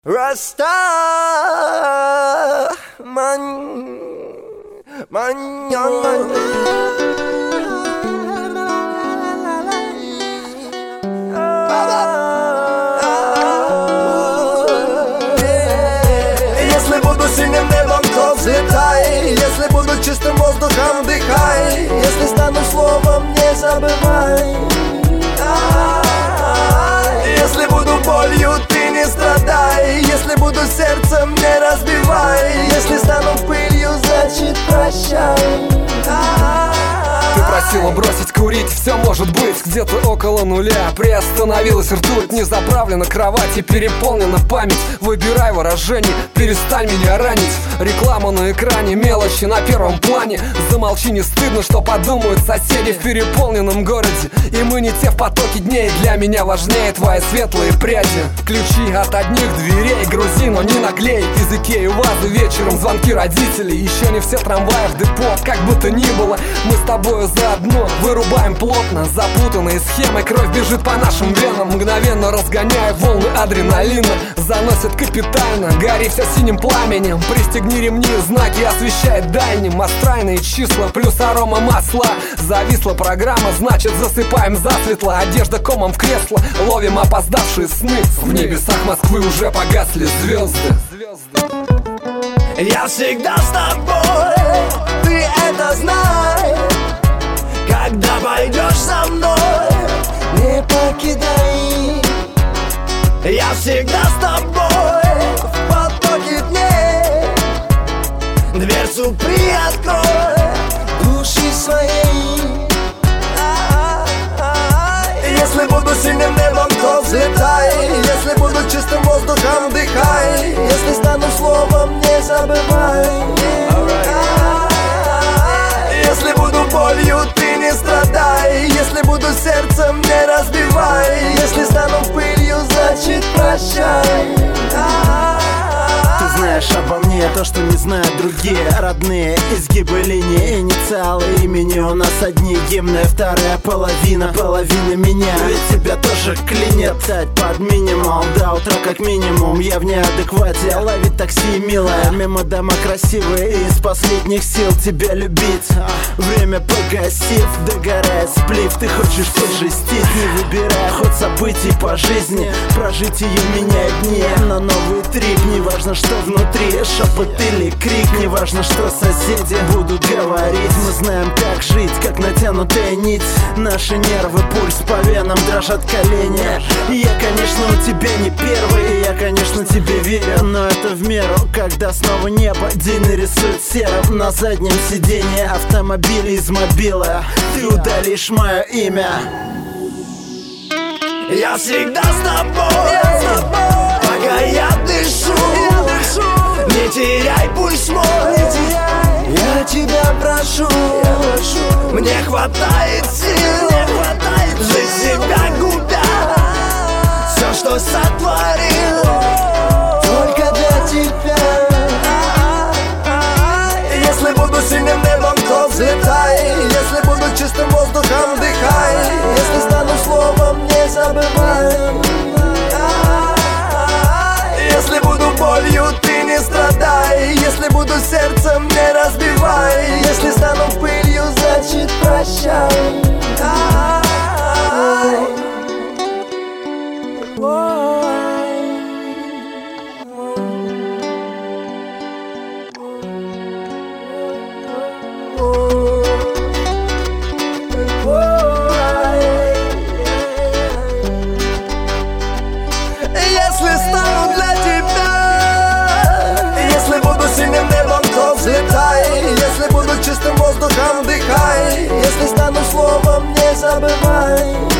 Rasta man, Если буду синим небом, то взлетай. Если буду чистым воздухом, дыхай. Если стану словом, не забывай. Если буду болью, ты не страдай. Если буду сердцем, не разбивай. Если стану пылью, значит прощай. Ты просила бросить курить, все может быть где-то около нуля. Приостановилась ртуть, не заправлена кровать и переполнена память. Выбирай выражение, перестань меня ранить. Реклама на экране, мелочи на первом плане. Замолчи, не стыдно, что подумают соседи в переполненном городе. И мы не те в потоке дней, для меня важнее твои светлые пряди. Ключи от одних дверей грузи, но не наглей. Из Икеи вазы вечером, звонки родителей. Еще не все трамваи в депо, как бы то ни было. Мы с тобою заодно вырубаем плотно запутанные схемы. Кровь бежит по нашим венам, мгновенно разгоняя волны адреналина. Заносит капитально, гори все синим пламенем. Пристегни ремни, знаки освещает дальним. Астральные числа плюс арома масла. Зависла программа, значит засыпаем засветло. Одежда комом в кресло, ловим опоздавшие сны. В небесах Москвы уже погасли звезды. Я всегда с тобой, ты это знай. Когда пойдешь со мной, не покидай. Я всегда с тобой в потоке дней. Дверцу приоткрой души своей. Если буду синим небом, то взлетай. Если буду чистым воздухом, дыхай. Если стану словом, не забывай. Если буду болью, ты не страдай. Если буду сердцем, не разбивай. Если стану пылью, значит прощай. Ты знаешь обо мне то, что не знают другие. Родные изгибы линии, инициалы имени. У нас одни гимны, вторая половина меня. Ведь тебя тоже клинит тать под минимум. До утра как минимум, я в неадеквате. Ловить такси, милая, мимо дома красивые. И из последних сил тебя любить. Время погасив, догорает сплив. Ты хочешь пожестить, не выбирая ход событий по жизни. Прожить ее меняет дни на новый трип. Неважно, что внутри, шепот или крик. Неважно, что соседи будут говорить. Мы знаем, как жить, как натянутая нить. Наши нервы, пульс по венам, дрожат колени. Я, конечно, у тебя не первый. Я, конечно, тебе верю, но это в меру. Когда снова небо день нарисует серым. На заднем сиденье автомобиля из мобила ты удалишь мое имя. Я всегда с тобой, пока я дышу. Не теряй пульс мой, я тебя прошу. Мне хватает сил, жить себя губя. Все, что сотворил, только для тебя. Если буду синим небом, то взлетай. Если буду чистым воздухом, дыхай. Если стану словом, не забывай. Если буду болью, ты не страдай. Если буду сердцем, не разбивай. Если стану пылью, значит прощай. Если стану для тебя, если буду синим небом, то взлетай. Если буду чистым воздухом, дыхай. Если стану словом, не забывай.